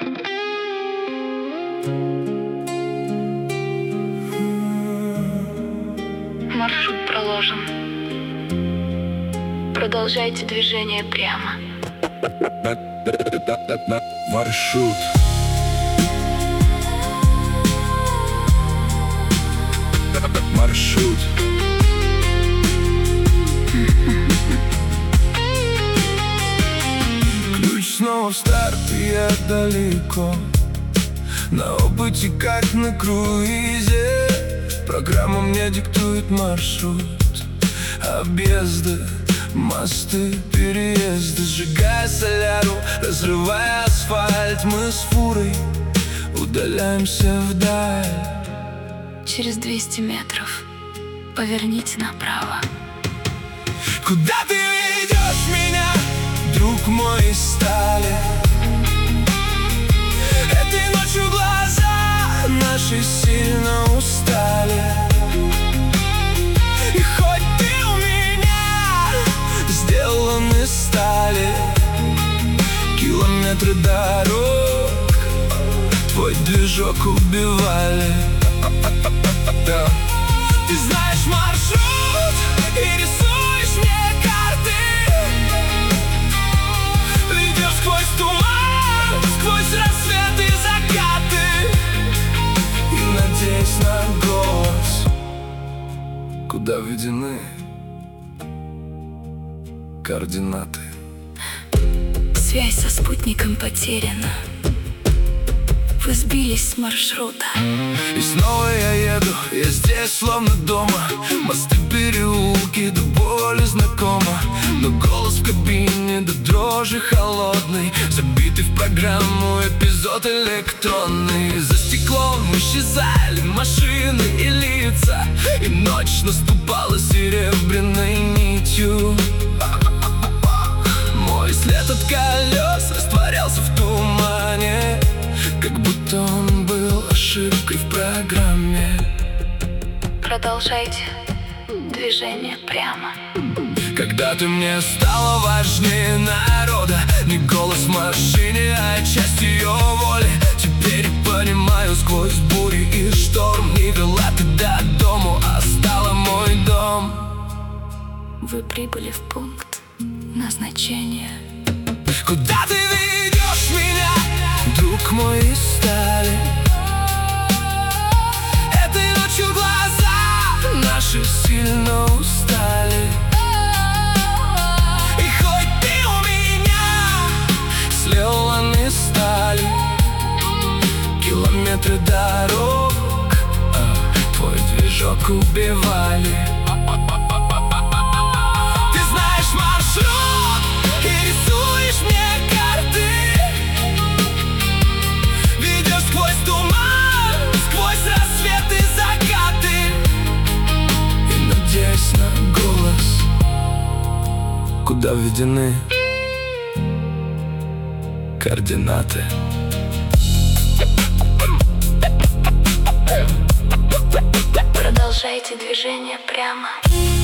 Маршрут проложен. Продолжайте движение прямо. Маршрут. Маршрут. Ключ снова в старт, и я далеко. На опыте, как на круизе. Программа мне диктует маршрут. Объезды, мосты, переезды. Сжигая соляру, разрывая асфальт. Мы с фурой удаляемся вдаль. Через 200 метров поверните направо. Куда ты ведешь меня, друг мой из стали? Этой ночью глаза наши сильно устали. И хоть ты у меня сделан из стали, километры дорог твой движок убивали. Ты знаешь маршрут и рисуешь мне карты. Ведешь сквозь туман, сквозь рассветы и закаты. И надеюсь на голос, куда введены координаты. Связь со спутником потеряна. Вы сбились с маршрута. И снова я еду, я здесь словно дома. Мосты, переулки, до боли знакомо. Но голос в кабине до дрожи холодный. Забитый в программу эпизод электронный. За стеклом исчезали машины и лица. И ночь наступала серебряной нитью. Мой след от колес растворялся в тумане, как будто он был ошибкой в программе. Продолжайте движение прямо. Когда ты мне стала важнее народа, не голос в машине, а часть ее воли. Теперь понимаю сквозь бури и шторм. Не вела ты до дому, а стала мой дом. Вы прибыли в пункт назначения. Куда ты ведешь меня, друг мой из стали? Этой ночью глаза наши сильно устали. И хоть ты у меня сделан из стали, километры дорог твой движок убивали. Ты знаешь маршрут и рисуешь мне карты. Ведешь сквозь туман, сквозь рассветы и закаты. И надеюсь на голос, куда введены координаты. Продолжайте движение прямо.